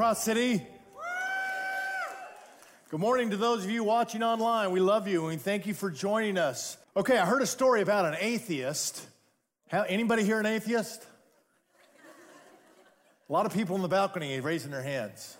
Wichita City. Good morning to those of you watching online. We love you and we thank you for joining us. Okay, I heard a story about an atheist. Anybody here an atheist? A lot of people in the balcony raising their hands.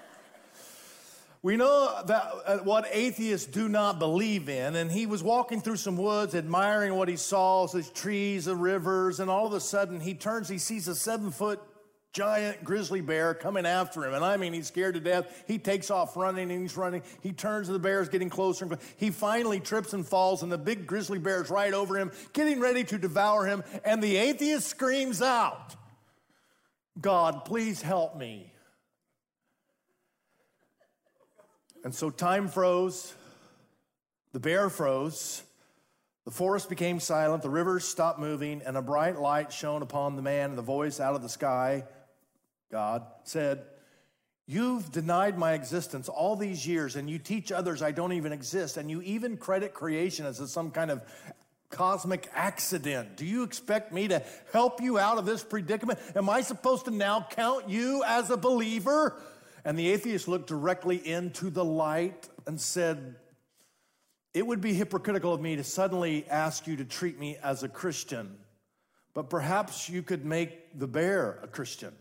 We know that what atheists do not believe in, and he was walking through some woods admiring what he saw, these trees, the rivers, and all of a sudden he turns, he sees a 7-foot giant grizzly bear coming after him. And I mean, he's scared to death. He takes off running and he's running. He turns to the bear, is getting closer and closer. He finally trips and falls, and the big grizzly bear is right over him, getting ready to devour him. And the atheist screams out, "God, please help me." And so time froze, the bear froze, the forest became silent, the rivers stopped moving, and a bright light shone upon the man, and the voice out of the sky, God, said, "You've denied my existence all these years, and you teach others I don't even exist, and you even credit creation as some kind of cosmic accident. Do you expect me to help you out of this predicament? Am I supposed to now count you as a believer?" And the atheist looked directly into the light and said, "It would be hypocritical of me to suddenly ask you to treat me as a Christian, but perhaps you could make the bear a Christian."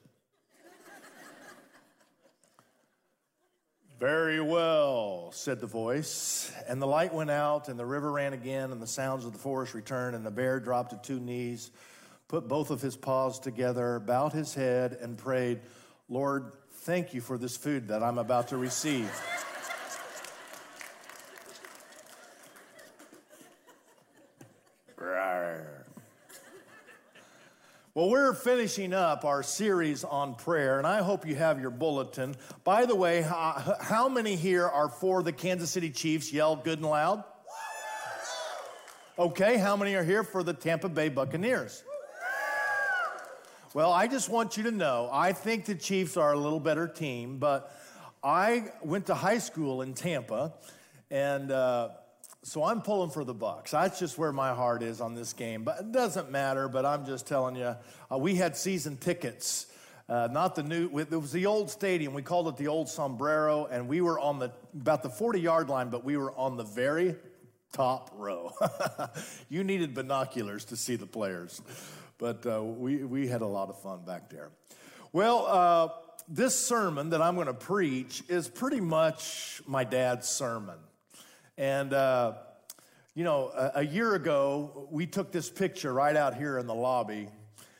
"Very well," said the voice, and the light went out, and the river ran again, and the sounds of the forest returned, and the bear dropped to 2 knees, put both of his paws together, bowed his head, and prayed, "Lord, thank you for this food that I'm about to receive." Well, we're finishing up our series on prayer, and I hope you have your bulletin. By the way, how many here are for the Kansas City Chiefs? Yell good and loud. Okay, how many are here for the Tampa Bay Buccaneers? Well, I just want you to know, I think the Chiefs are a little better team, but I went to high school in Tampa, and so I'm pulling for the Bucs. That's just where my heart is on this game, but it doesn't matter, but I'm just telling you, we had season tickets, not the new, it was the old stadium. We called it the old Sombrero, and we were on about the 40-yard line, but we were on the very top row. You needed binoculars to see the players. But we had a lot of fun back there. Well, this sermon that I'm going to preach is pretty much my dad's sermon. And, a year ago, we took this picture right out here in the lobby,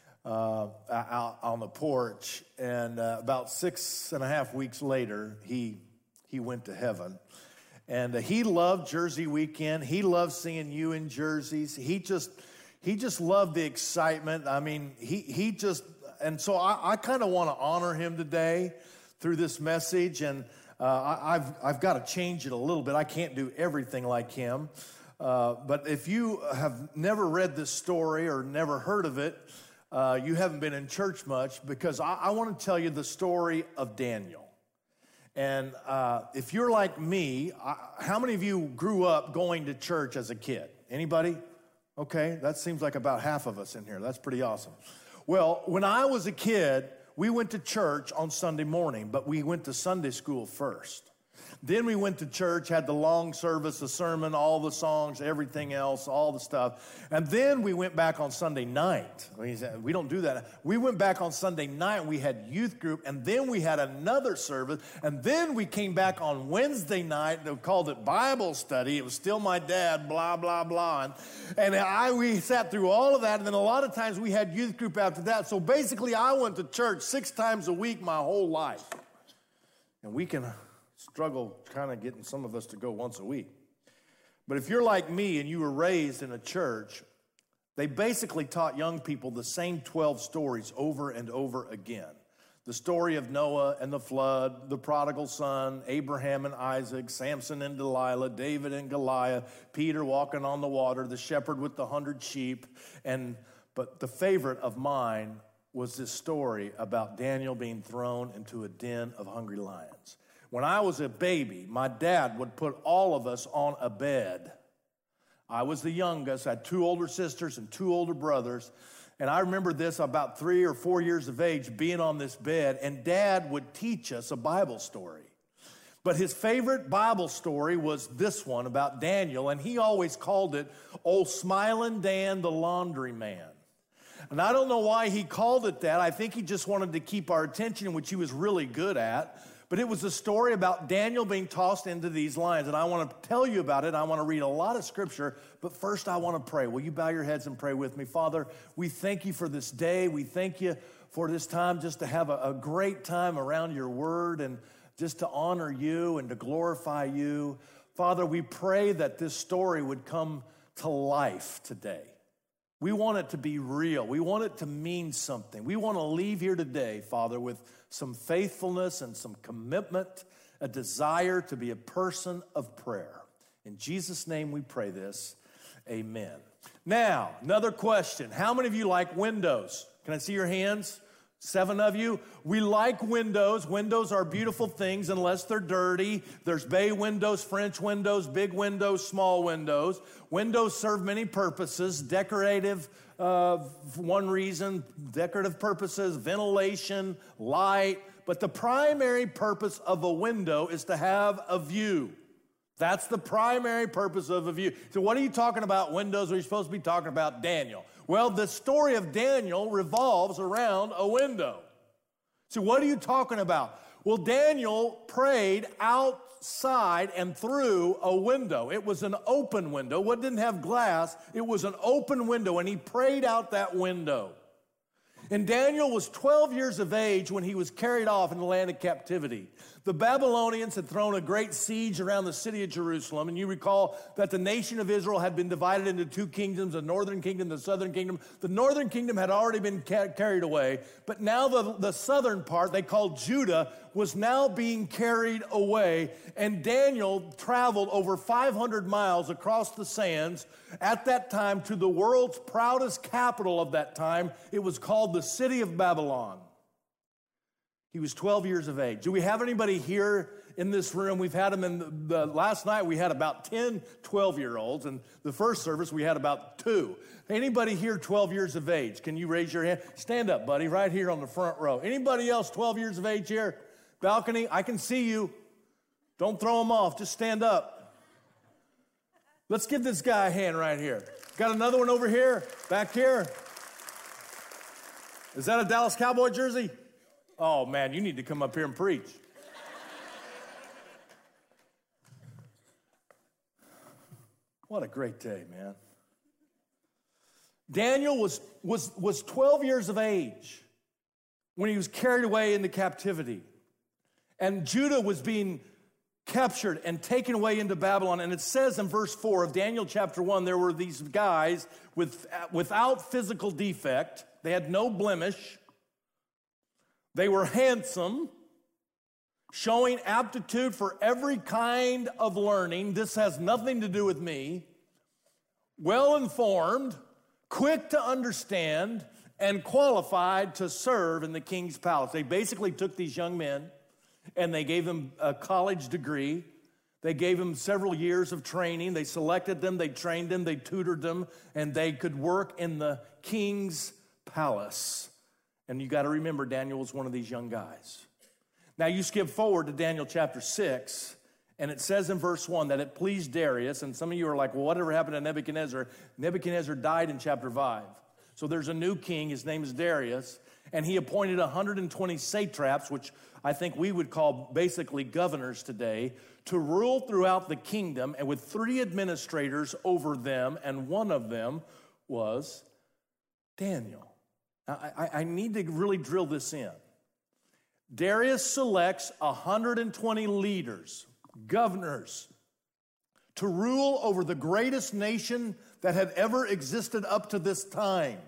out on the porch. And about 6.5 weeks later, he went to heaven. And he loved Jersey weekend. He loved seeing you in jerseys. He just loved the excitement. I mean, and so I kind of want to honor him today through this message, and I've got to change it a little bit. I can't do everything like him, but if you have never read this story or never heard of it, you haven't been in church much, because I want to tell you the story of Daniel. And if you're like me, how many of you grew up going to church as a kid? Anybody? Okay, that seems like about half of us in here. That's pretty awesome. Well, when I was a kid, we went to church on Sunday morning, but we went to Sunday school first. Then we went to church, had the long service, the sermon, all the songs, everything else, all the stuff. And then we went back on Sunday night. We don't do that. We went back on Sunday night, and we had youth group, and then we had another service, and then we came back on Wednesday night. They called it Bible study. It was still my dad, blah, blah, blah. And we sat through all of that, and then a lot of times we had youth group after that. So basically, I went to church 6 times a week my whole life. And we can struggle kind of getting some of us to go once a week. But if you're like me and you were raised in a church, they basically taught young people the same 12 stories over and over again. The story of Noah and the flood, the prodigal son, Abraham and Isaac, Samson and Delilah, David and Goliath, Peter walking on the water, the shepherd with the 100 sheep. But the favorite of mine was this story about Daniel being thrown into a den of hungry lions. When I was a baby, my dad would put all of us on a bed. I was the youngest. I had 2 older sisters and 2 older brothers. And I remember this about 3 or 4 years of age, being on this bed, and Dad would teach us a Bible story. But his favorite Bible story was this one about Daniel, and he always called it Old Smiling Dan the Laundry Man. And I don't know why he called it that. I think he just wanted to keep our attention, which he was really good at. But it was a story about Daniel being tossed into these lions. And I want to tell you about it. I want to read a lot of scripture. But first, I want to pray. Will you bow your heads and pray with me? Father, we thank you for this day. We thank you for this time just to have a great time around your word and just to honor you and to glorify you. Father, we pray that this story would come to life today. We want it to be real. We want it to mean something. We want to leave here today, Father, with some faithfulness and some commitment, a desire to be a person of prayer. In Jesus' name we pray this. Amen. Now, another question. How many of you like windows? Can I see your hands? 7 of you. We like windows. Windows are beautiful things unless they're dirty. There's bay windows, French windows, big windows, small windows. Windows serve many purposes. Decorative, one reason, decorative purposes, ventilation, light. But the primary purpose of a window is to have a view. That's the primary purpose of a view. So what are you talking about windows? Are you supposed to be talking about Daniel? Well, the story of Daniel revolves around a window. So what are you talking about? Well, Daniel prayed outside and through a window. It was an open window. It didn't have glass. It was an open window, and he prayed out that window. And Daniel was 12 years of age when he was carried off in the land of captivity. The Babylonians had thrown a great siege around the city of Jerusalem, and you recall that the nation of Israel had been divided into 2 kingdoms, the northern kingdom, the southern kingdom. The northern kingdom had already been carried away, but now the southern part, they called Judah, was now being carried away, and Daniel traveled over 500 miles across the sands at that time to the world's proudest capital of that time. It was called the city of Babylon. He was 12 years of age. Do we have anybody here in this room? We've had them in the last night we had about 10 12-year-olds, and the first service we had about 2. Anybody here 12 years of age? Can you raise your hand? Stand up, buddy, right here on the front row. Anybody else 12 years of age here? Balcony, I can see you. Don't throw them off. Just stand up. Let's give this guy a hand right here. Got another one over here, back here. Is that a Dallas Cowboy jersey? Oh, man, you need to come up here and preach. What a great day, man. Daniel was 12 years of age when he was carried away into captivity. And Judah was being captured and taken away into Babylon. And it says in verse 4 of Daniel chapter 1, there were these guys without physical defect. They had no blemish. They were handsome, showing aptitude for every kind of learning. This has nothing to do with me. Well-informed, quick to understand, and qualified to serve in the king's palace. They basically took these young men and they gave them a college degree. They gave them several years of training. They selected them, they trained them, they tutored them, and they could work in the king's palace. And you got to remember, Daniel was one of these young guys. Now you skip forward to Daniel chapter 6, and it says in verse 1 that it pleased Darius, and some of you are like, well, whatever happened to Nebuchadnezzar? Nebuchadnezzar died in chapter 5. So there's a new king, his name is Darius, and he appointed 120 satraps, which I think we would call basically governors today, to rule throughout the kingdom, and with 3 administrators over them, and one of them was Daniel. Now, I need to really drill this in. Darius selects 120 leaders, governors, to rule over the greatest nation that had ever existed up to this time.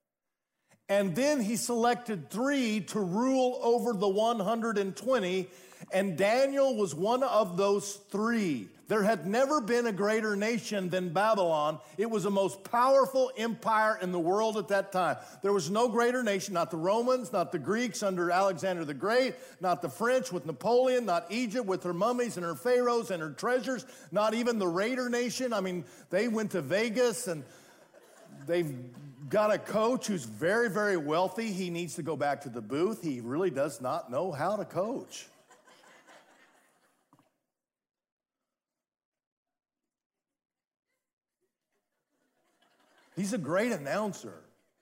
And then he selected 3 to rule over the 120, and Daniel was one of those 3. There had never been a greater nation than Babylon. It was the most powerful empire in the world at that time. There was no greater nation, not the Romans, not the Greeks under Alexander the Great, not the French with Napoleon, not Egypt with her mummies and her pharaohs and her treasures, not even the Raider nation. I mean, they went to Vegas and they've got a coach who's very, very wealthy. He needs to go back to the booth. He really does not know how to coach. He's a great announcer.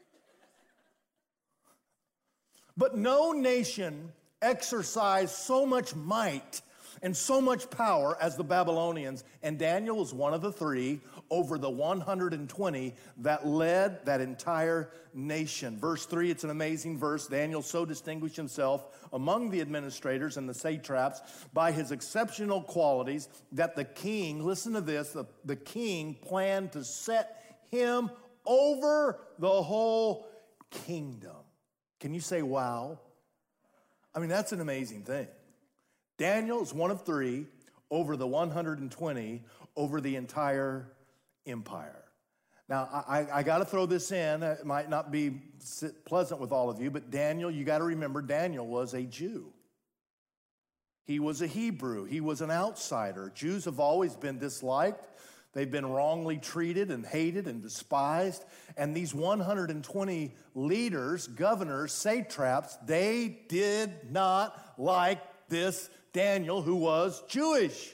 But no nation exercised so much might and so much power as the Babylonians, and Daniel was one of the three over the 120 that led that entire nation. Verse 3, it's an amazing verse. Daniel so distinguished himself among the administrators and the satraps by his exceptional qualities that the king, listen to this, the king planned to set him over the whole kingdom. Can you say wow? I mean, that's an amazing thing. Daniel is one of three over the 120 over the entire empire. Now, I got to throw this in. It might not be pleasant with all of you, but Daniel, you got to remember, Daniel was a Jew. He was a Hebrew. He was an outsider. Jews have always been disliked. They've been wrongly treated and hated and despised. And these 120 leaders, governors, satraps, they did not like this Daniel, who was Jewish.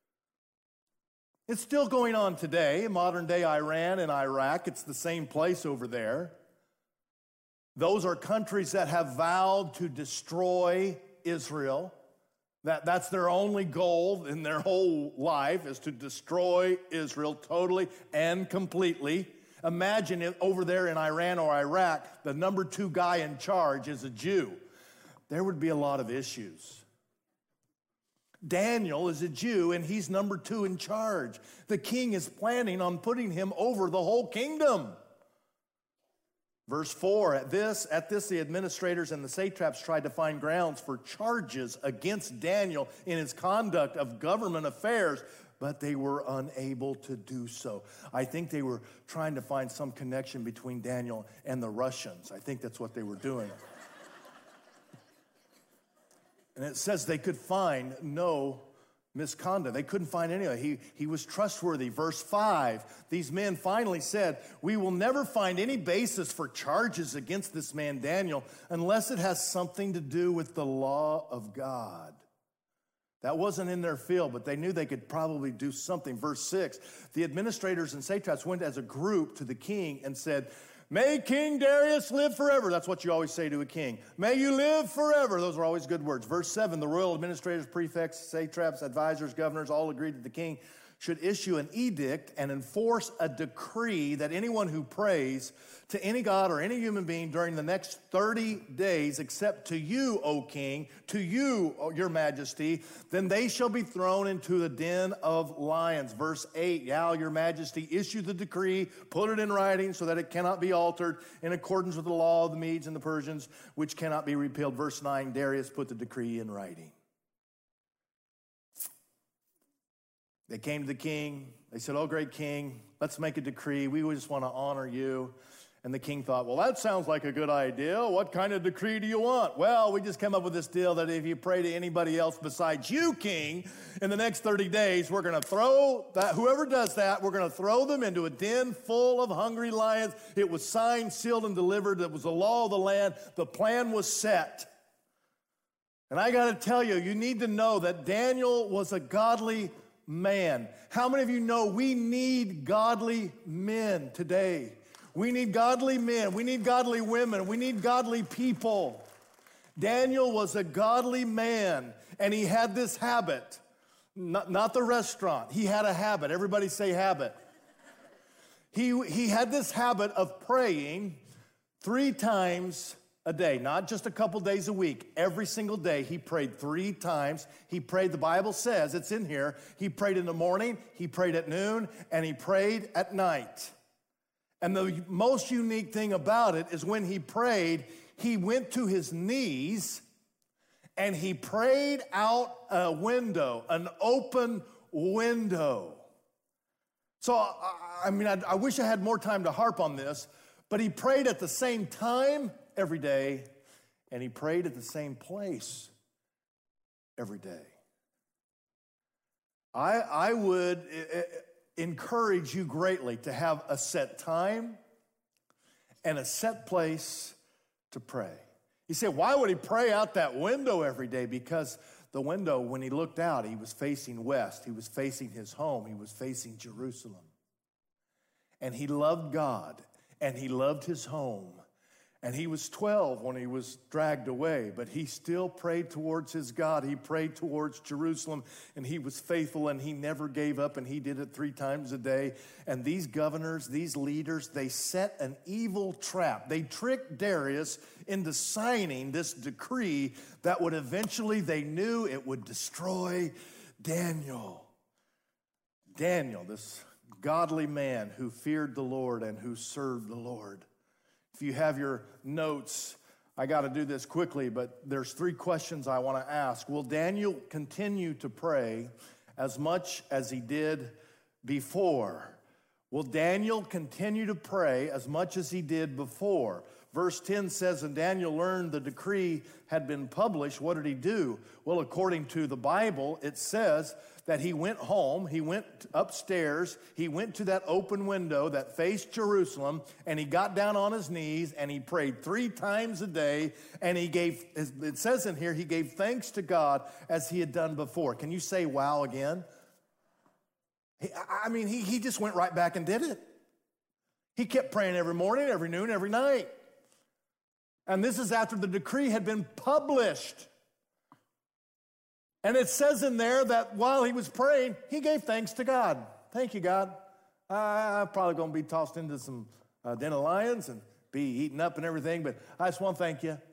It's still going on today in modern day Iran and Iraq. It's the same place over there. Those are countries that have vowed to destroy Israel. That's their only goal in their whole life, is to destroy Israel totally and completely. Imagine if over there in Iran or Iraq, the number 2 guy in charge is a Jew. There would be a lot of issues. Daniel is a Jew, and he's number 2 in charge. The king is planning on putting him over the whole kingdom. Verse 4, at this, the administrators and the satraps tried to find grounds for charges against Daniel in his conduct of government affairs, but they were unable to do so. I think they were trying to find some connection between Daniel and the Russians. I think that's what they were doing. And it says they could find no misconduct. They couldn't find any. He was trustworthy. Verse 5, these men finally said, we will never find any basis for charges against this man Daniel unless it has something to do with the law of God. That wasn't in their field, but they knew they could probably do something. Verse 6, the administrators and satraps went as a group to the king and said, may King Darius live forever. That's what you always say to a king. May you live forever. Those are always good words. Verse 7, the royal administrators, prefects, satraps, advisors, governors all agreed that the king should issue an edict and enforce a decree that anyone who prays to any god or any human being during the next 30 days, except to you, O king, to you, your majesty, then they shall be thrown into the den of lions. Verse 8, yeah, your majesty, issue the decree, put it in writing so that it cannot be altered in accordance with the law of the Medes and the Persians, which cannot be repealed. Verse 9, Darius put the decree in writing. They came to the king. They said, oh, great king, let's make a decree. We just want to honor you. And the king thought, well, that sounds like a good idea. What kind of decree do you want? Well, we just came up with this deal that if you pray to anybody else besides you, king, in the next 30 days, we're going to throw that, whoever does that, we're going to throw them into a den full of hungry lions. It was signed, sealed, and delivered. It was the law of the land. The plan was set. And I got to tell you, you need to know that Daniel was a godly man. How many of you know we need godly men today? We need godly men. We need godly women. We need godly people. Daniel was a godly man, and he had this habit. Not the restaurant. He had a habit. Everybody say habit. He had this habit of praying 3 times a day, not just a couple days a week. Every single day, he prayed 3 times. He prayed, the Bible says, it's in here, he prayed in the morning, he prayed at noon, and he prayed at night. And the most unique thing about it is when he prayed, he went to his knees, and he prayed out a window, an open window. So, I wish I had more time to harp on this, but he prayed at the same time every day, and he prayed at the same place every day. I would encourage you greatly to have a set time and a set place to pray. You say, why would he pray out that window every day? Because the window, when he looked out, he was facing west. He was facing his home. He was facing Jerusalem. And he loved God, and he loved his home. And he was 12 when he was dragged away, but he still prayed towards his God. He prayed towards Jerusalem, and he was faithful, and he never gave up, and he did it 3 times a day. And these governors, these leaders, they set an evil trap. They tricked Darius into signing this decree that would eventually, they knew it would destroy Daniel. Daniel, this godly man who feared the Lord and who served the Lord. If you have your notes, I got to do this quickly, but there's 3 questions I want to ask. Will Daniel continue to pray as much as he did before? Will Daniel continue to pray as much as he did before? Verse 10 says, and Daniel learned the decree had been published. What did he do? Well, according to the Bible, it says that he went home, he went upstairs, he went to that open window that faced Jerusalem, and he got down on his knees, and he prayed 3 times a day, and he gave, it says in here, he gave thanks to God as he had done before. Can you say wow again? He just went right back and did it. He kept praying every morning, every noon, every night. And this is after the decree had been published. And it says in there that while he was praying, he gave thanks to God. Thank you, God. I'm probably going to be tossed into some den of lions and be eaten up and everything, but I just want to thank you.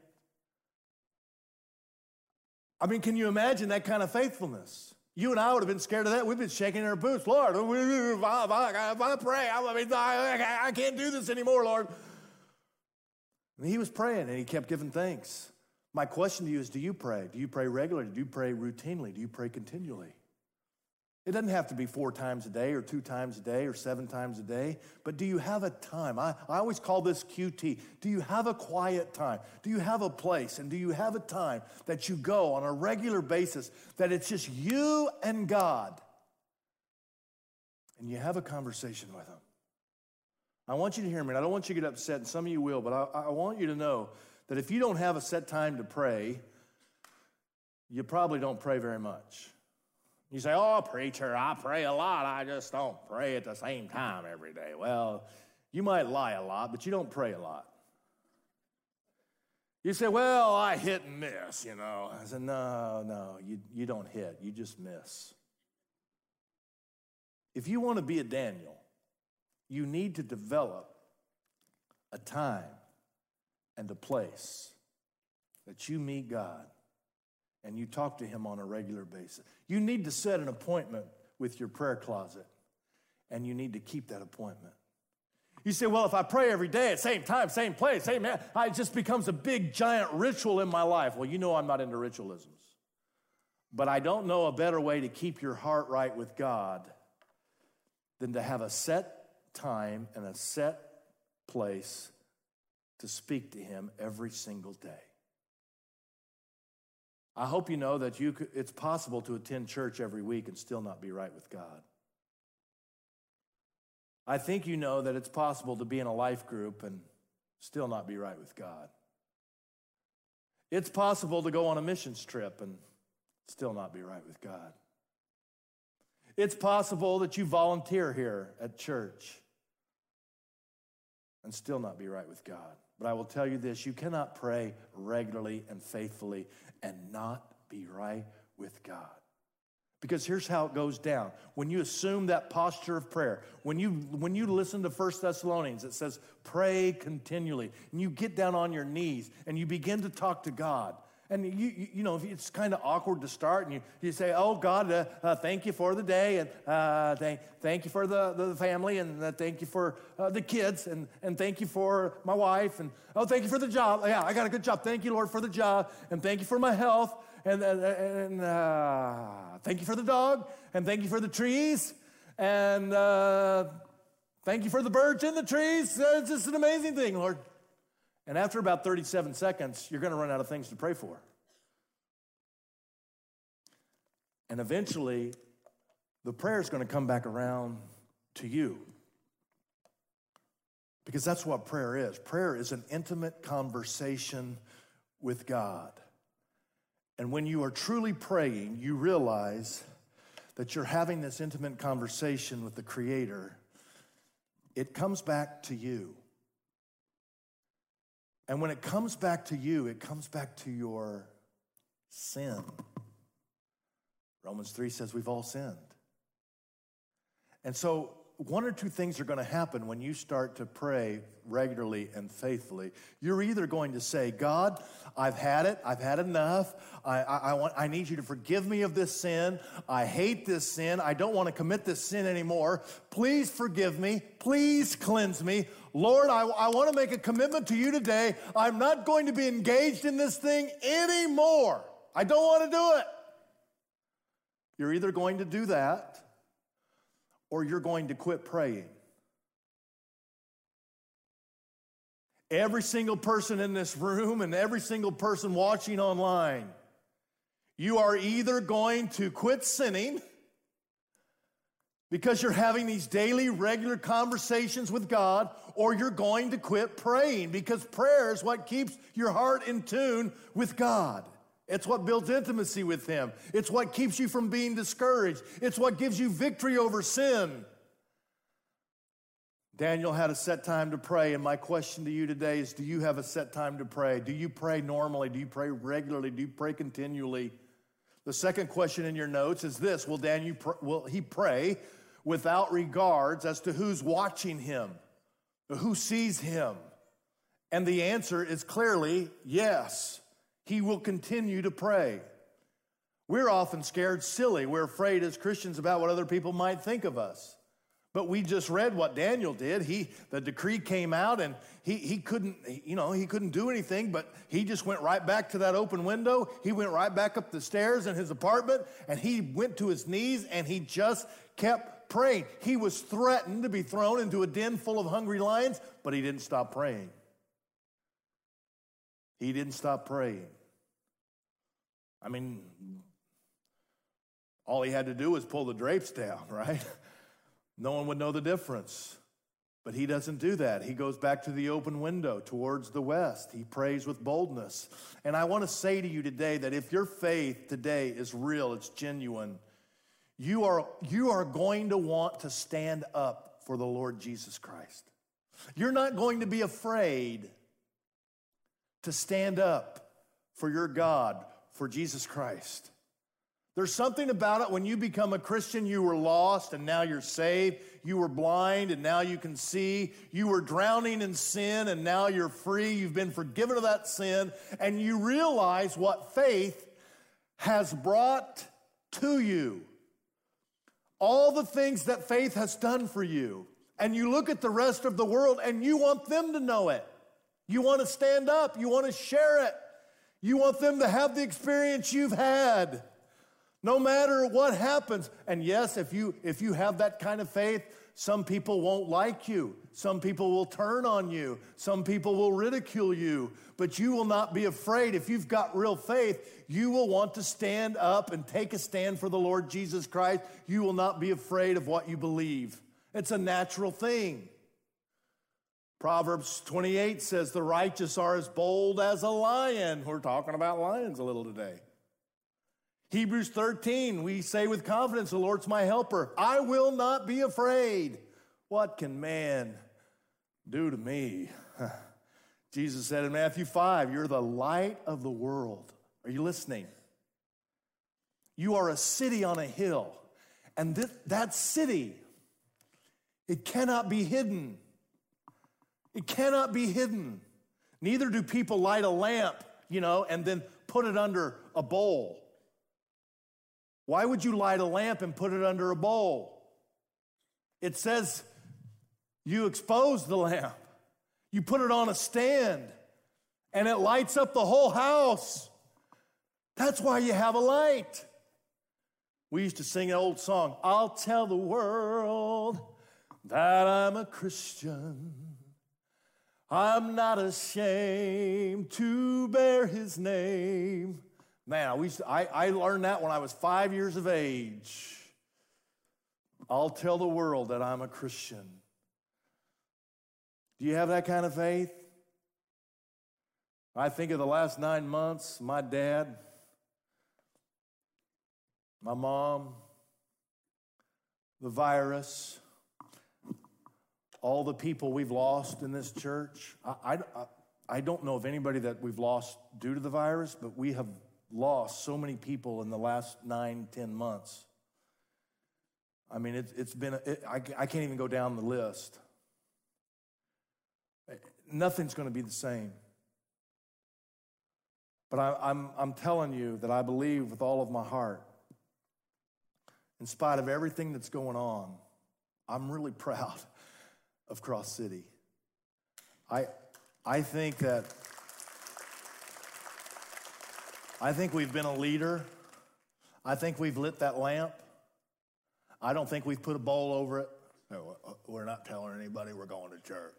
Can you imagine that kind of faithfulness? You and I would have been scared of that. We've been shaking our boots. Lord, if I pray, I can't do this anymore, Lord. And he was praying, and he kept giving thanks. My question to you is, do you pray? Do you pray regularly? Do you pray routinely? Do you pray continually? It doesn't have to be 4 times a day or 2 times a day or 7 times a day, but do you have a time? I always call this QT. Do you have a quiet time? Do you have a place? And do you have a time that you go on a regular basis that it's just you and God? And you have a conversation with him. I want you to hear me, and I don't want you to get upset, and some of you will, but I want you to know that if you don't have a set time to pray, you probably don't pray very much. You say, oh, preacher, I pray a lot. I just don't pray at the same time every day. Well, you might lie a lot, but you don't pray a lot. You say, well, I hit and miss, I said, no, you don't hit. You just miss. If you want to be a Daniel, you need to develop a time and a place that you meet God and you talk to him on a regular basis. You need to set an appointment with your prayer closet, and you need to keep that appointment. You say, well, if I pray every day at same time, same place, it just becomes a big, giant ritual in my life. Well, I'm not into ritualisms. But I don't know a better way to keep your heart right with God than to have a set time and a set place to speak to him every single day. I hope you know that it's possible to attend church every week and still not be right with God. I think you know that it's possible to be in a life group and still not be right with God. It's possible to go on a missions trip and still not be right with God. It's possible that you volunteer here at church and still not be right with God. But I will tell you this, you cannot pray regularly and faithfully and not be right with God. Because here's how it goes down. When you assume that posture of prayer, when you listen to 1 Thessalonians, it says, pray continually. And you get down on your knees and you begin to talk to God. And it's kind of awkward to start, and you say, oh, God, thank you for the day, and thank you for the family, and thank you for the kids, and thank you for my wife, and oh, thank you for the job. Yeah, I got a good job. Thank you, Lord, for the job, and thank you for my health, and thank you for the dog, and thank you for the trees, and thank you for the birds in the trees. It's just an amazing thing, Lord. And after about 37 seconds, you're going to run out of things to pray for. And eventually, the prayer is going to come back around to you. Because that's what prayer is. Prayer is an intimate conversation with God. And when you are truly praying, you realize that you're having this intimate conversation with the Creator. It comes back to you. And when it comes back to you, it comes back to your sin. Romans 3 says we've all sinned. And so one or two things are going to happen when you start to pray regularly and faithfully. You're either going to say, God, I've had it. I've had enough. I need you to forgive me of this sin. I hate this sin. I don't want to commit this sin anymore. Please forgive me. Please cleanse me. Lord, I want to make a commitment to you today. I'm not going to be engaged in this thing anymore. I don't want to do it. You're either going to do that, or you're going to quit praying. Every single person in this room and every single person watching online, you are either going to quit sinning because you're having these daily, regular conversations with God, or you're going to quit praying because prayer is what keeps your heart in tune with God. It's what builds intimacy with Him. It's what keeps you from being discouraged. It's what gives you victory over sin. Daniel had a set time to pray, and my question to you today is, do you have a set time to pray? Do you pray normally? Do you pray regularly? Do you pray continually? The second question in your notes is this: will he pray without regards as to who's watching him, or who sees him? And the answer is clearly yes. He will continue to pray. We're often scared silly. We're afraid as Christians about what other people might think of us. But we just read what Daniel did. The decree came out, and he couldn't do anything, but he just went right back to that open window. He went right back up the stairs in his apartment, and he went to his knees, and he just kept praying. He was threatened to be thrown into a den full of hungry lions, but he didn't stop praying. He didn't stop praying. I mean, all he had to do was pull the drapes down, right? No one would know the difference. But he doesn't do that. He goes back to the open window towards the west. He prays with boldness. And I want to say to you today that if your faith today is real, it's genuine, you are going to want to stand up for the Lord Jesus Christ. You're not going to be afraid to stand up for your God, for Jesus Christ. There's something about it when you become a Christian. You were lost and now you're saved. You were blind and now you can see. You were drowning in sin and now you're free. You've been forgiven of that sin, and you realize what faith has brought to you. All the things that faith has done for you. And you look at the rest of the world and you want them to know it. You want to stand up. You want to share it. You want them to have the experience you've had. No matter what happens. And yes, if you have that kind of faith, some people won't like you. Some people will turn on you. Some people will ridicule you. But you will not be afraid. If you've got real faith, you will want to stand up and take a stand for the Lord Jesus Christ. You will not be afraid of what you believe. It's a natural thing. Proverbs 28 says, the righteous are as bold as a lion. We're talking about lions a little today. Hebrews 13, we say with confidence, the Lord's my helper. I will not be afraid. What can man do to me? Jesus said in Matthew 5, you're the light of the world. Are you listening? You are a city on a hill. And that city, it cannot be hidden. It cannot be hidden. Neither do people light a lamp, and then put it under a bowl. Why would you light a lamp and put it under a bowl? It says you expose the lamp. You put it on a stand, and it lights up the whole house. That's why you have a light. We used to sing an old song, I'll tell the world that I'm a Christian. I'm not ashamed to bear his name. Man, I learned that when I was 5 years of age. I'll tell the world that I'm a Christian. Do you have that kind of faith? I think of the last 9 months, my dad, my mom, the virus, all the people we've lost in this church. I don't know of anybody that we've lost due to the virus, but we have lost so many people in the last 9, 10 months. I mean, it's been, I can't even go down the list. Nothing's going to be the same. But I'm telling you that I believe with all of my heart, in spite of everything that's going on, I'm really proud of Cross City. I think we've been a leader. I think we've lit that lamp. I don't think we've put a bowl over it. No, we're not telling anybody we're going to church.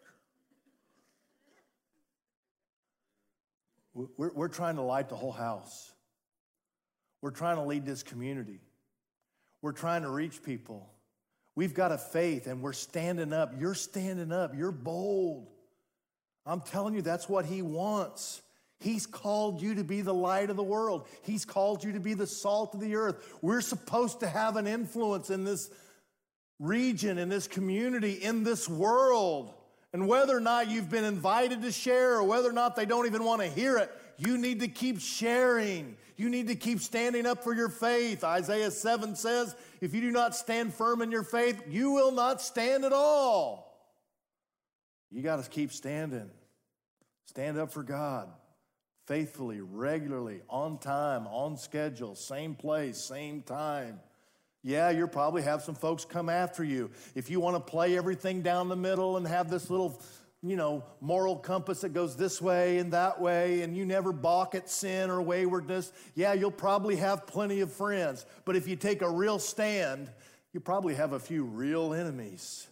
We're trying to light the whole house. We're trying to lead this community. We're trying to reach people. We've got a faith, and we're standing up. You're standing up. You're bold. I'm telling you, that's what he wants. He's called you to be the light of the world. He's called you to be the salt of the earth. We're supposed to have an influence in this region, in this community, in this world. And whether or not you've been invited to share or whether or not they don't even want to hear it, you need to keep sharing. You need to keep standing up for your faith. Isaiah 7 says, if you do not stand firm in your faith, you will not stand at all. You got to keep standing. Stand up for God. Faithfully, regularly, on time, on schedule, same place, same time. Yeah, you'll probably have some folks come after you. If you want to play everything down the middle and have this little, moral compass that goes this way and that way, and you never balk at sin or waywardness, yeah, you'll probably have plenty of friends. But if you take a real stand, you probably have a few real enemies.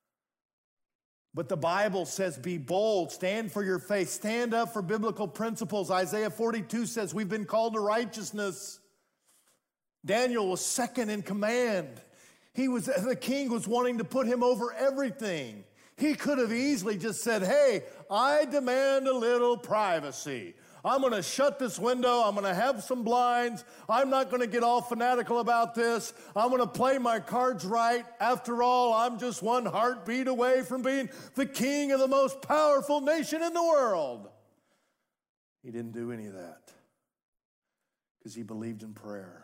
But the Bible says, be bold, stand for your faith, stand up for biblical principles. Isaiah 42 says we've been called to righteousness. Daniel was second in command. The king was wanting to put him over everything. He could have easily just said, hey, I demand a little privacy. I'm going to shut this window. I'm going to have some blinds. I'm not going to get all fanatical about this. I'm going to play my cards right. After all, I'm just one heartbeat away from being the king of the most powerful nation in the world. He didn't do any of that because he believed in prayer.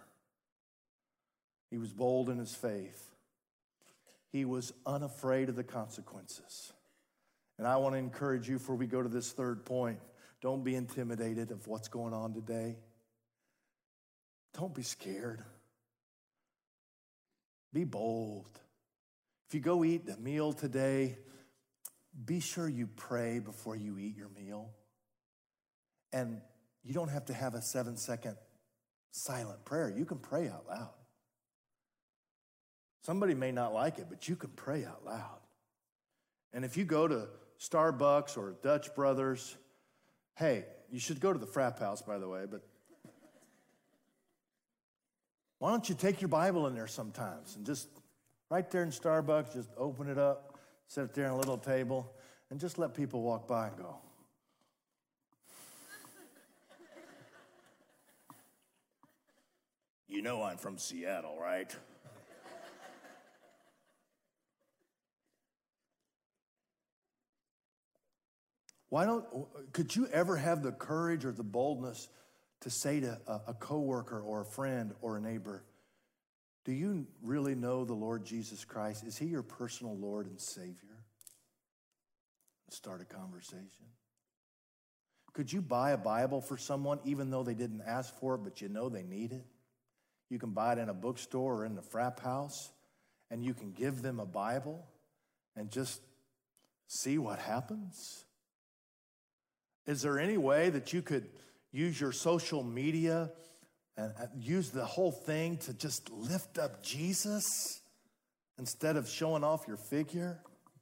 He was bold in his faith. He was unafraid of the consequences. And I want to encourage you before we go to this third point, don't be intimidated of what's going on today. Don't be scared. Be bold. If you go eat a meal today, be sure you pray before you eat your meal. And you don't have to have a 7-second silent prayer. You can pray out loud. Somebody may not like it, but you can pray out loud. And if you go to Starbucks or Dutch Brothers, hey, you should go to the Frap House, by the way, but why don't you take your Bible in there sometimes and just right there in Starbucks, just open it up, set it there on a little table, and just let people walk by and go. You know I'm from Seattle, right? Could you ever have the courage or the boldness to say to a coworker or a friend or a neighbor, do you really know the Lord Jesus Christ? Is he your personal Lord and Savior? Start a conversation. Could you buy a Bible for someone even though they didn't ask for it, but you know they need it? You can buy it in a bookstore or in the Frap House, and you can give them a Bible and just see what happens. Is there any way that you could use your social media and use the whole thing to just lift up Jesus instead of showing off your figure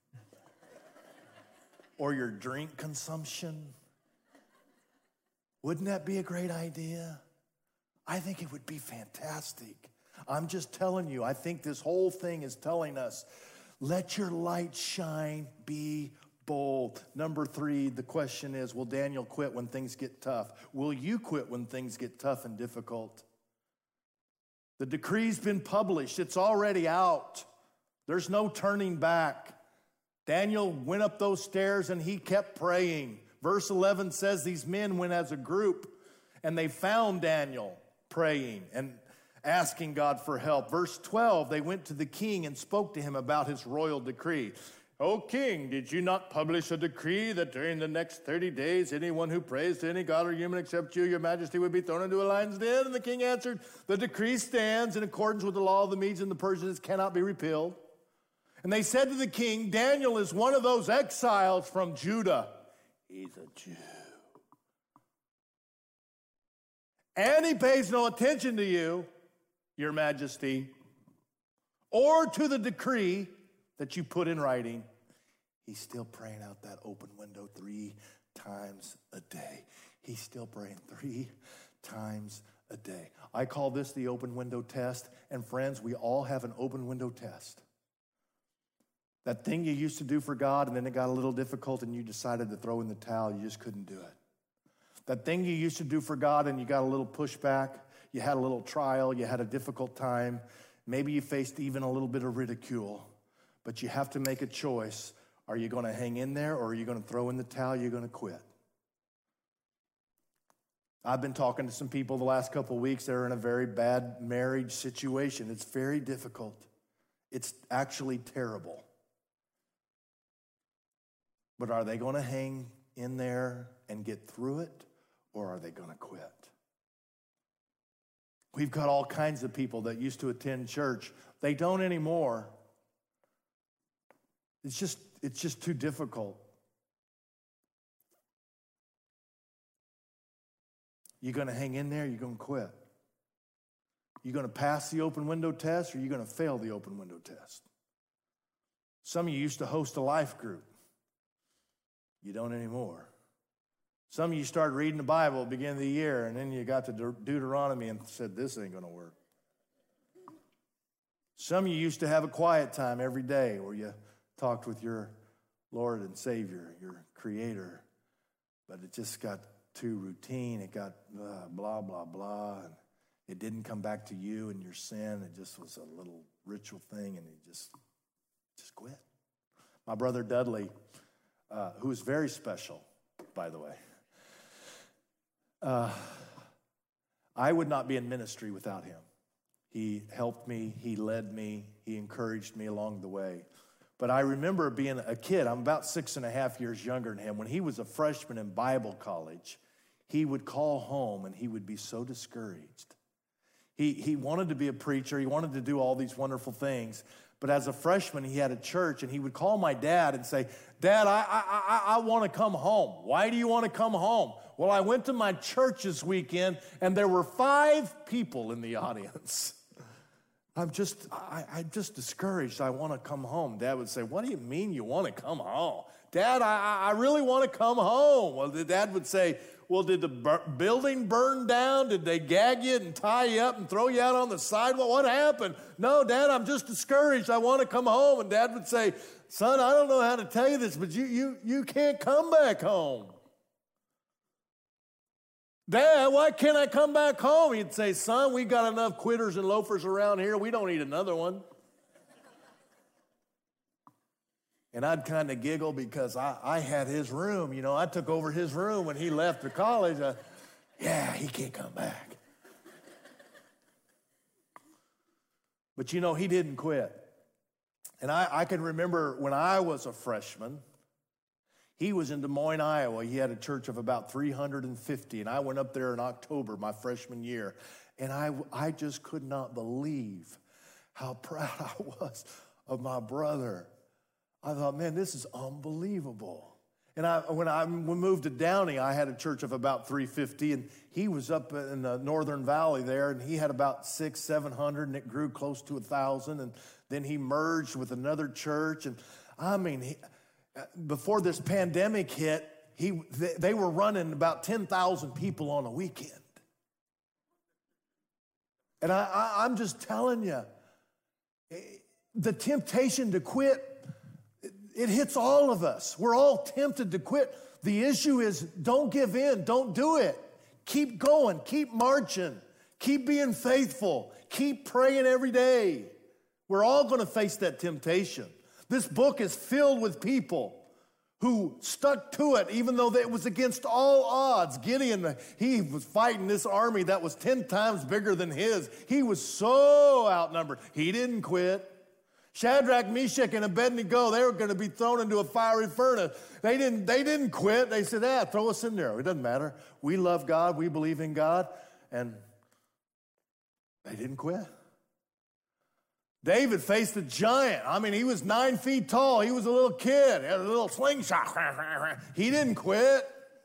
or your drink consumption? Wouldn't that be a great idea? I think it would be fantastic. I'm just telling you, I think this whole thing is telling us, let your light shine, be bold. Number 3, the question is, will Daniel quit when things get tough? Will you quit when things get tough and difficult? The decree's been published. It's already out. There's no turning back. Daniel went up those stairs and he kept praying. Verse 11 says these men went as a group and they found Daniel praying and asking God for help. Verse 12, they went to the king and spoke to him about his royal decree. O king, did you not publish a decree that during the next 30 days, anyone who prays to any god or human except you, your majesty, would be thrown into a lion's den? And the king answered, the decree stands in accordance with the law of the Medes and the Persians, cannot be repealed. And they said to the king, Daniel is one of those exiles from Judah. He's a Jew. And he pays no attention to you, your majesty, or to the decree that you put in writing. He's still praying out that open window 3 times a day. He's still praying 3 times a day. I call this the open window test. And friends, we all have an open window test. That thing you used to do for God and then it got a little difficult and you decided to throw in the towel, you just couldn't do it. That thing you used to do for God and you got a little pushback, you had a little trial, you had a difficult time, maybe you faced even a little bit of ridicule, but you have to make a choice. Are you going to hang in there or are you going to throw in the towel? You're going to quit. I've been talking to some people the last couple of weeks that are in a very bad marriage situation. It's very difficult. It's actually terrible. But are they going to hang in there and get through it, or are they going to quit? We've got all kinds of people that used to attend church. They don't anymore. It's just too difficult. You're going to hang in there, you're going to quit. You're going to pass the open window test, or you're going to fail the open window test. Some of you used to host a life group. You don't anymore. Some of you started reading the Bible at the beginning of the year, and then you got to Deuteronomy and said, this ain't going to work. Some of you used to have a quiet time every day where you talked with your Lord and Savior, your Creator, but it just got too routine. It got blah, blah, blah, and it didn't come back to you and your sin. It just was a little ritual thing, and you just quit. My brother Dudley, who is very special, by the way, I would not be in ministry without him. He helped me, he led me, he encouraged me along the way. But I remember being a kid, I'm about 6.5 years younger than him. When he was a freshman in Bible college, he would call home and he would be so discouraged. He wanted to be a preacher, he wanted to do all these wonderful things. But as a freshman, he had a church, and he would call my dad and say, Dad, I want to come home. Why do you want to come home? Well, I went to my church this weekend, and there were 5 people in the audience. I'm just discouraged. I want to come home. Dad would say, what do you mean you want to come home? Dad, I really want to come home. Well, the dad would say, well, did the building burn down? Did they gag you and tie you up and throw you out on the sidewalk? What happened? No, Dad, I'm just discouraged. I want to come home. And Dad would say, son, I don't know how to tell you this, but you can't come back home. Dad, why can't I come back home? He'd say, son, we got enough quitters and loafers around here. We don't need another one. And I'd kind of giggle because I had his room. You know, I took over his room when he left for college. Yeah, he can't come back. But, you know, he didn't quit. And I can remember when I was a freshman, he was in Des Moines, Iowa. He had a church of about 350, and I went up there in October, my freshman year, and I just could not believe how proud I was of my brother. I thought, man, this is unbelievable. And when we moved to Downey, I had a church of about 350, and he was up in the Northern Valley there, and he had about 600-700, and it grew close to 1,000, and then he merged with another church, and I mean, before this pandemic hit, they were running about 10,000 people on a weekend. And I'm just telling you, the temptation to quit, It hits all of us. We're all tempted to quit. The issue is don't give in. Don't do it. Keep going. Keep marching. Keep being faithful. Keep praying every day. We're all going to face that temptation. This book is filled with people who stuck to it even though it was against all odds. Gideon, he was fighting this army that was 10 times bigger than his. He was so outnumbered. He didn't quit. Shadrach, Meshach, and Abednego, they were going to be thrown into a fiery furnace. They didn't quit. They said, throw us in there. It doesn't matter. We love God. We believe in God. And they didn't quit. David faced a giant. I mean, he was 9 feet tall. He was a little kid. He had a little slingshot. He didn't quit.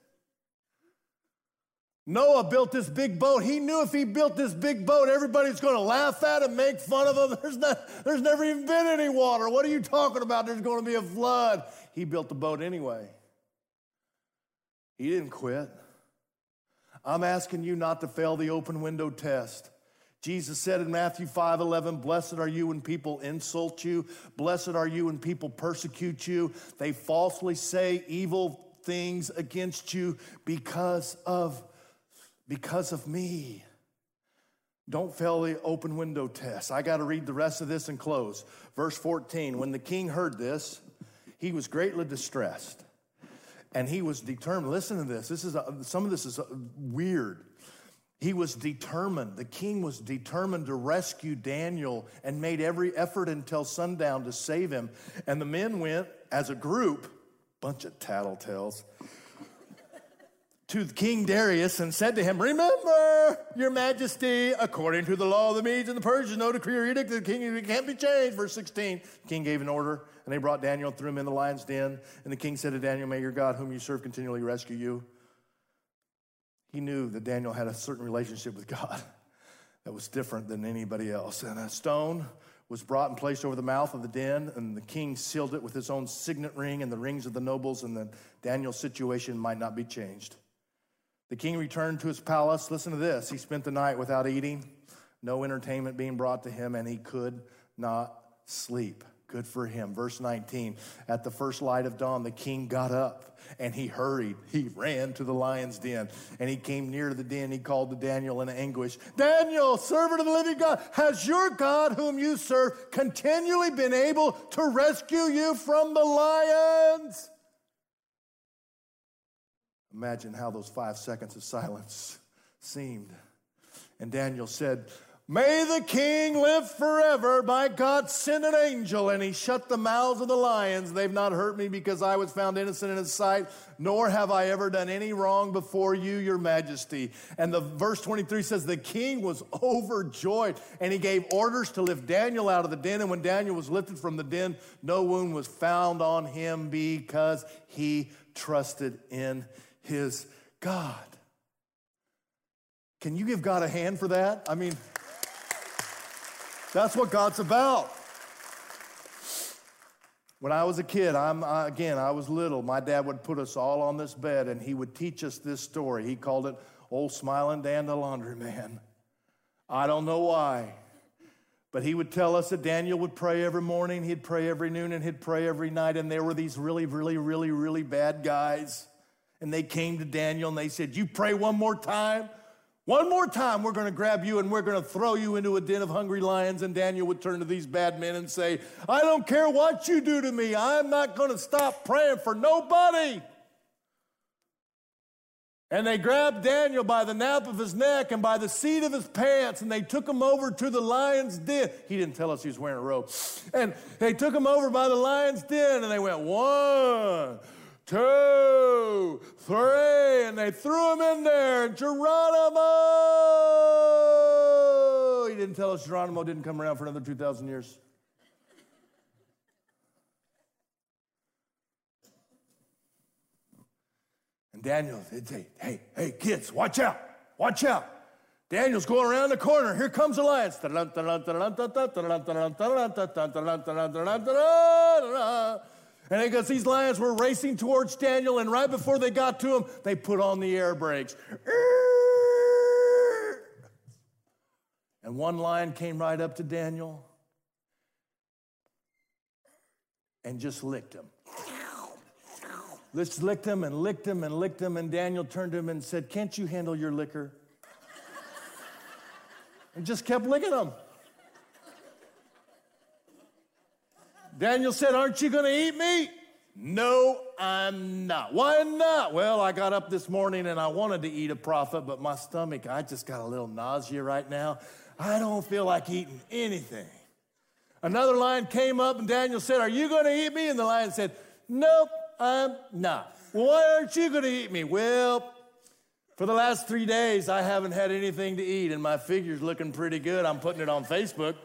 Noah built this big boat. He knew if he built this big boat, everybody's going to laugh at him, make fun of him. There's never even been any water. What are you talking about? There's going to be a flood. He built the boat anyway. He didn't quit. I'm asking you not to fail the open window test. Jesus said in Matthew 5:11, blessed are you when people insult you. Blessed are you when people persecute you. They falsely say evil things against you because of me. Don't fail the open window test. I got to read the rest of this and close. Verse 14, when the king heard this, he was greatly distressed. And he was determined. Listen to this. Some of this is weird. He was determined. The king was determined to rescue Daniel and made every effort until sundown to save him. And the men went as a group, bunch of tattletales, to King Darius and said to him, remember, your majesty, according to the law of the Medes and the Persians, no decree or edict of the king can't be changed. Verse 16, the king gave an order, and they brought Daniel and threw him in the lion's den. And the king said to Daniel, may your God, whom you serve, continually rescue you. He knew that Daniel had a certain relationship with God that was different than anybody else. And a stone was brought and placed over the mouth of the den, and the king sealed it with his own signet ring and the rings of the nobles, and that Daniel's situation might not be changed. The king returned to his palace. Listen to this. He spent the night without eating, no entertainment being brought to him, and he could not sleep. Good for him. Verse 19, at the first light of dawn, the king got up and he hurried. He ran to the lion's den, and he came near to the den. He called to Daniel in anguish, Daniel, servant of the living God, has your God whom you serve continually been able to rescue you from the lions? Imagine how those 5 seconds of silence seemed. And Daniel said, may the king live forever. My God sent an angel, and he shut the mouths of the lions. They've not hurt me because I was found innocent in his sight, nor have I ever done any wrong before you, your majesty. And the verse 23 says, the king was overjoyed, and he gave orders to lift Daniel out of the den. And when Daniel was lifted from the den, no wound was found on him because he trusted in his God. Can you give God a hand for that? I mean, that's what God's about. When I was a kid, I was little. My dad would put us all on this bed, and he would teach us this story. He called it Old Smiling Dan the Laundryman. I don't know why, but he would tell us that Daniel would pray every morning, he'd pray every noon, and he'd pray every night, and there were these really, really, really, really bad guys, and they came to Daniel, and they said, you pray one more time? One more time, we're going to grab you and we're going to throw you into a den of hungry lions. And Daniel would turn to these bad men and say, I don't care what you do to me. I'm not going to stop praying for nobody. And they grabbed Daniel by the nape of his neck and by the seat of his pants, and they took him over to the lion's den. He didn't tell us he was wearing a robe. And they took him over by the lion's den, and they went 1, 2, 3, and they threw him in there. And Geronimo! He didn't tell us Geronimo didn't come around for another 2,000 years. And Daniel, they'd say, hey, kids, watch out. Daniel's going around the corner. Here comes the lions. And because these lions were racing towards Daniel, and right before they got to him, they put on the air brakes. And one lion came right up to Daniel and just licked him. Let's licked him and licked him and licked him. And Daniel turned to him and said, can't you handle your liquor? And just kept licking him. Daniel said, aren't you going to eat me? No, I'm not. Why not? Well, I got up this morning and I wanted to eat a prophet, but my stomach, I just got a little nausea right now. I don't feel like eating anything. Another lion came up and Daniel said, are you going to eat me? And the lion said, nope, I'm not. Well, why aren't you going to eat me? Well, for the last 3 days, I haven't had anything to eat and my figure's looking pretty good. I'm putting it on Facebook.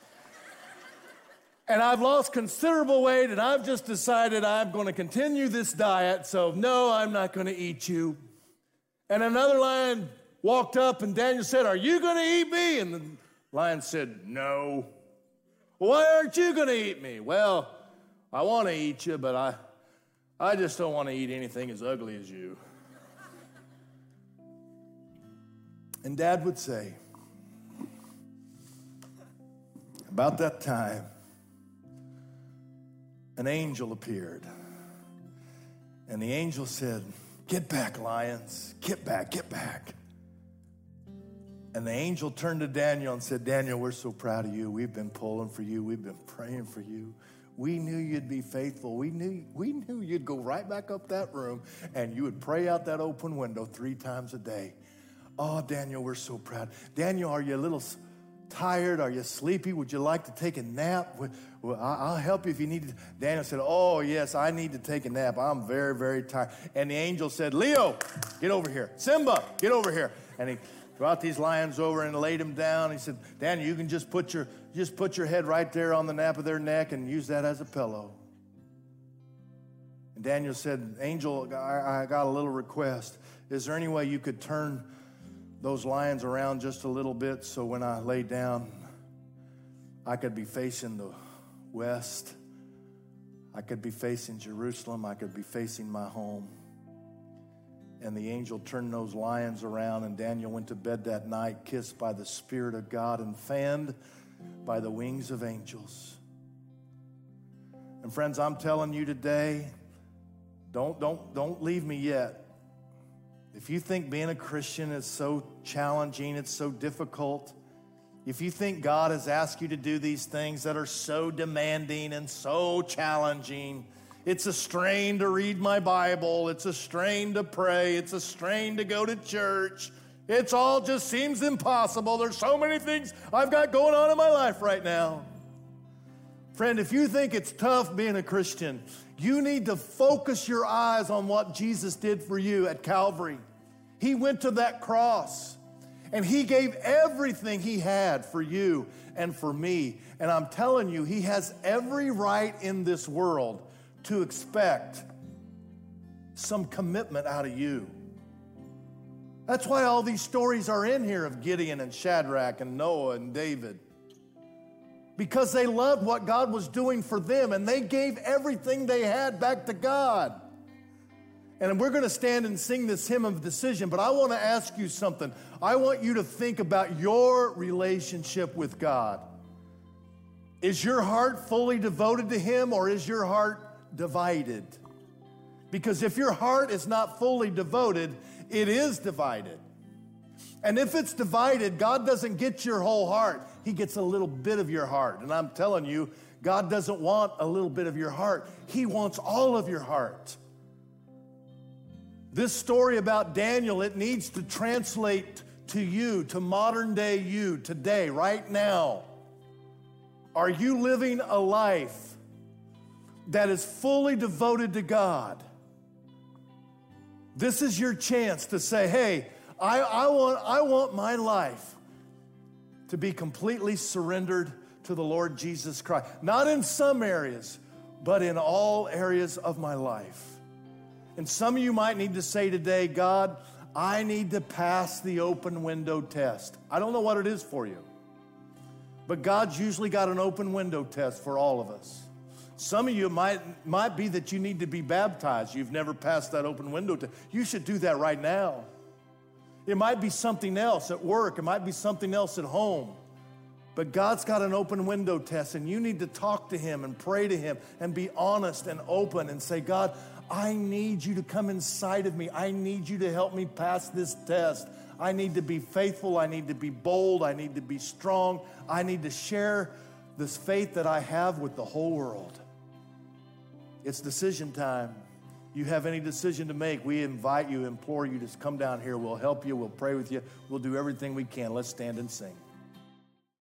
And I've lost considerable weight, and I've just decided I'm going to continue this diet, so no, I'm not going to eat you. And another lion walked up, and Daniel said, are you going to eat me? And the lion said, no. Why aren't you going to eat me? Well, I want to eat you, but I just don't want to eat anything as ugly as you. And Dad would say, about that time, an angel appeared. And the angel said, get back, lions. Get back, get back. And the angel turned to Daniel and said, Daniel, we're so proud of you. We've been pulling for you. We've been praying for you. We knew you'd be faithful. We knew you'd go right back up that room and you would pray out that open window 3 times a day. Oh, Daniel, we're so proud. Daniel, are you a little tired? Are you sleepy? Would you like to take a nap? Well, I'll help you if you need to. Daniel said, oh, yes, I need to take a nap. I'm very, very tired. And the angel said, Leo, get over here. Simba, get over here. And he brought these lions over and laid them down. He said, Daniel, you can just put your head right there on the nape of their neck and use that as a pillow. And Daniel said, Angel, I got a little request. Is there any way you could turn those lions around just a little bit so when I lay down, I could be facing the west. I could be facing Jerusalem. I could be facing my home. And the angel turned those lions around, and Daniel went to bed that night, kissed by the Spirit of God and fanned by the wings of angels. And friends, I'm telling you today, don't leave me yet. If you think being a Christian is so challenging, it's so difficult, if you think God has asked you to do these things that are so demanding and so challenging, it's a strain to read my Bible, it's a strain to pray, it's a strain to go to church, it's all just seems impossible. There's so many things I've got going on in my life right now. Friend, if you think it's tough being a Christian, you need to focus your eyes on what Jesus did for you at Calvary. He went to that cross and he gave everything he had for you and for me. And I'm telling you, he has every right in this world to expect some commitment out of you. That's why all these stories are in here of Gideon and Shadrach and Noah and David. Because they loved what God was doing for them and they gave everything they had back to God. And we're going to stand and sing this hymn of decision, but I want to ask you something. I want you to think about your relationship with God. Is your heart fully devoted to him or is your heart divided? Because if your heart is not fully devoted, it is divided. And if it's divided, God doesn't get your whole heart. He gets a little bit of your heart. And I'm telling you, God doesn't want a little bit of your heart. He wants all of your heart. This story about Daniel, it needs to translate to you, to modern day you, today, right now. Are you living a life that is fully devoted to God? This is your chance to say, hey, I want my life to be completely surrendered to the Lord Jesus Christ. Not in some areas, but in all areas of my life. And some of you might need to say today, God, I need to pass the open window test. I don't know what it is for you, but God's usually got an open window test for all of us. Some of you might be that you need to be baptized. You've never passed that open window test. You should do that right now. It might be something else at work. It might be something else at home. But God's got an open window test, and you need to talk to him and pray to him and be honest and open and say, God, I need you to come inside of me. I need you to help me pass this test. I need to be faithful. I need to be bold. I need to be strong. I need to share this faith that I have with the whole world. It's decision time. You have any decision to make, we invite you, implore you to come down here. We'll help you. We'll pray with you. We'll do everything we can. Let's stand and sing.